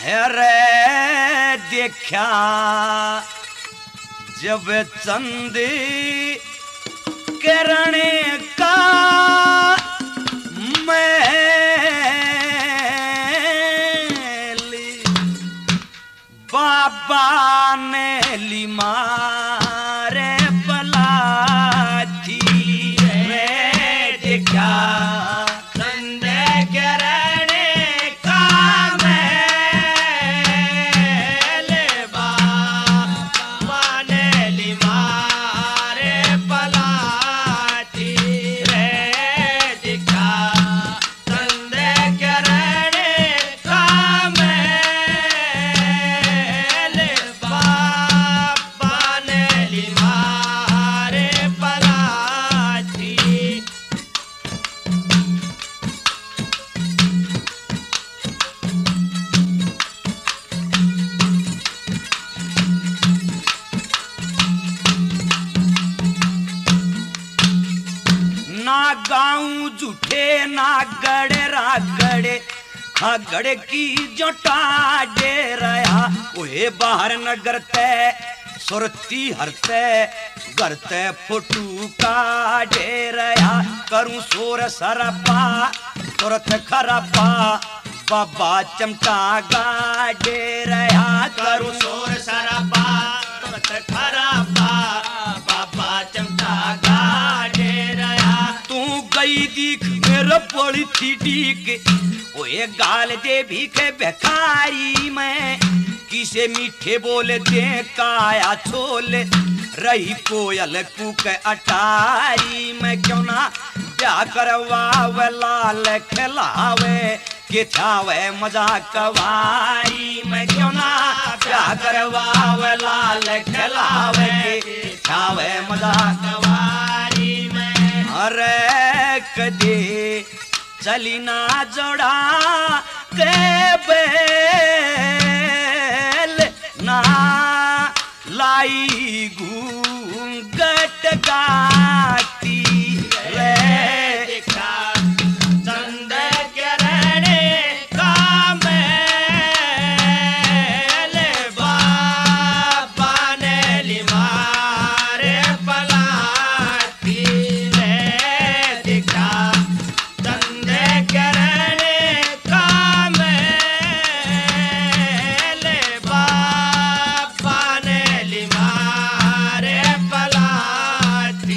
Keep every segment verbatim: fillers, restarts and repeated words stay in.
अरे देखा जब चंद किरण का मैली बाबा ने ली मारे बला थी रे देखा गाऊं झूठे ना गड़े रागड़े खागड़े की जोटा दे रहा ओहे बाहर नगर ते सुरती हरते गरते फोटू का दे रहा करूं सोर सरपा तुरत खरापा बाबा चमटा गा दे रहा करूं सोर सरपा तुरत खरापा बाबा चमटा गा दे रहा तू गई दीख मेरा पड़ी थी डीक ओए गाल दे भीखे भिखारी मैं किसे मीठे बोले दे काया छोले रही कोयल कुक अटारी मैं क्यों ना ब्याह करवावे लाल खिलावे के छावे मजा कवारी मैं क्यों ना ब्याह करवावे लाल खिलावे के छावे मजा कवारी मैं अरे कदे चली ना जोड़ा के बेल ना लाई घूंघट गाती रे देखा चंद किरण का मैल बाबा ने ली मारे पलाती रे देखा चंद किरण का मैल बाबा ने ली मारे पलाती।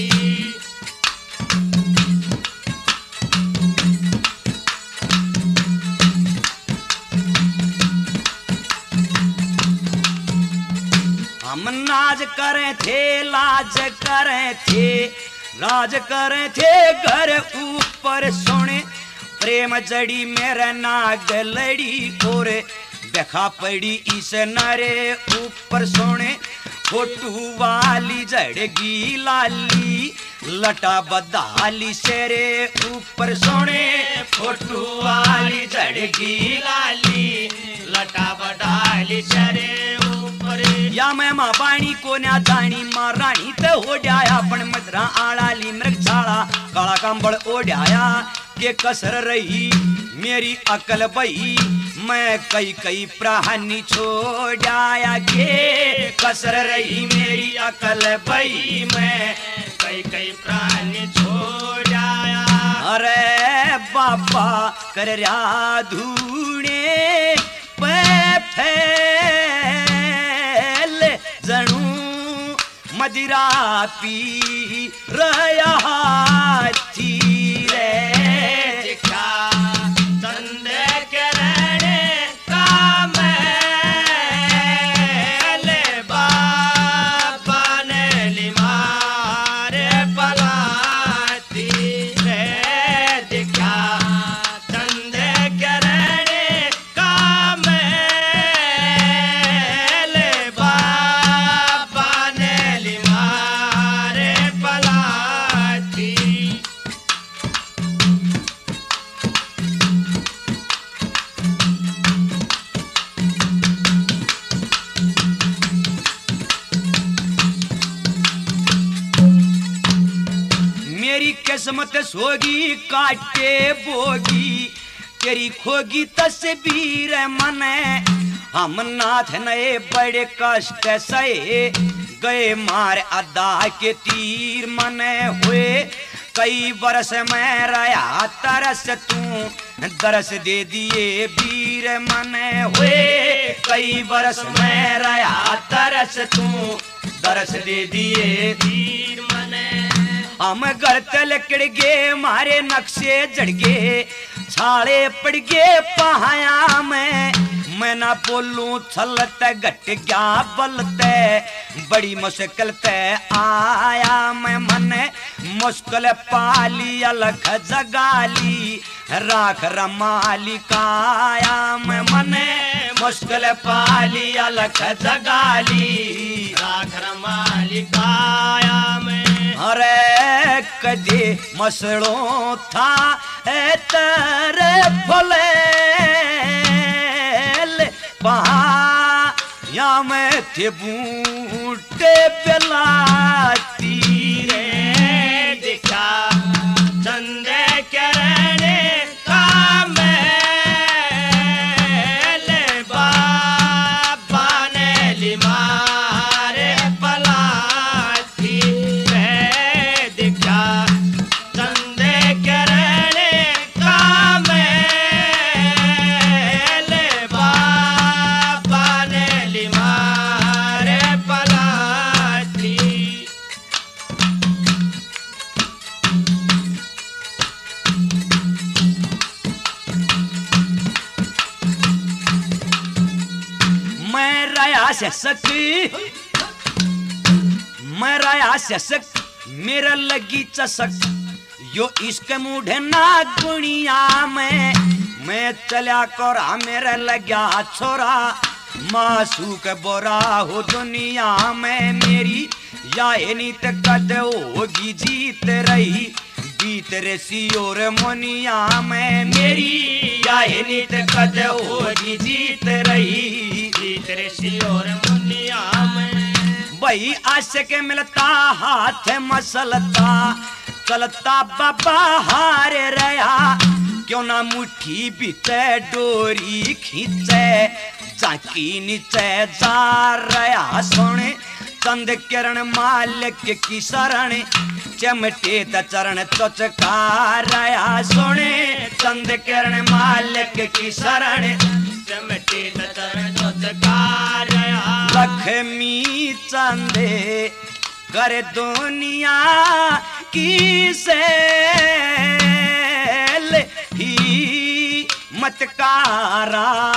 हम नाज करे थे लाज करे थे राज करे थे घर ऊपर सोने प्रेम जड़ी मेरे नाग लड़ी और देखा पड़ी इस नारे ऊपर सोने फोटू वाली जड़गी लाली लटा बदाली शेरे ऊपर सोने फोटू वाली जड़गी लाली लटा बदाली शेरे ऊपर या मैं माँ बाणी को न्या जानी माँ रानी ते ओढ़ाया पण मजरा आड़ाली मृग छाड़ा काला कंबल ओढ़ाया के कसर रही मेरी अकल बई मैं कई कई प्राणी छोड़ाया के कसर रही मेरी अकल बई मैं कई कई प्राणी छोड़ाया अरे बाबा कर रहा धूने पे फैल जनू मदिरा पी रहा थी रे देखा चंद किरण का मैल बाबा ने ली मारे पलाती रे देखा चंद किरण का मैल बाबा ने ली मारे पलाती। मेरी किस्मत सोगी काटे बोगी तेरी खोगी तस्वीर मने हम नाथ नए बड़े कष्ट सहे गए मार अदा के तीर मने हुए कई बरस में रहा तरस तू दरस दे दिए वीर मने हुए कई बरस में रहा तरस तू दरस दे दिए वीर मने हम घर तल कड़ गए मारे नक्शे जड़ गए छाले पड़ गए पहाया में मैं ना बोलूं छलते घट गया बलते बड़ी मुश्किल ते आया मैं मने मुश्किल पाली अलख जगाली राख रमाली काया मैं मने मुश्किल पाली अलख जगाली राख रमाली काया मैं अरे कदे मसड़ों था तेरे फले या मैं थे बूटे बेलाती रे दिखा चंदे करने का ले बाबा ने लिमारे पलाती रे दिखा चंदे करने का सक मैं राया सक मेरा लगी चसक यो इश्क मूढ़े ना गुनिया में मैं चला कोरा मेरा लगा छोरा मासूक बोरा हो दुनिया में मेरी या नीत कद होगी जीत रही बीत रसी और मुनिया में मेरी या नीत कद होगी जीत रही बीत रसी और मुनिया में वही आशिक मिलता हाथ मसलता चलता बाबा हारे रहा क्यों ना मुट्ठी बीते डोरी खींचे चाकी नीचे जा रहा सोने चंद किरण मालिक की शरण चमटे त चरण चचका रहा सोने चंद किरण मालिक की शरण चमटे त चरण चचका रहा लक्ष्मी चंदे कर दुनिया की सेल ही मत कारा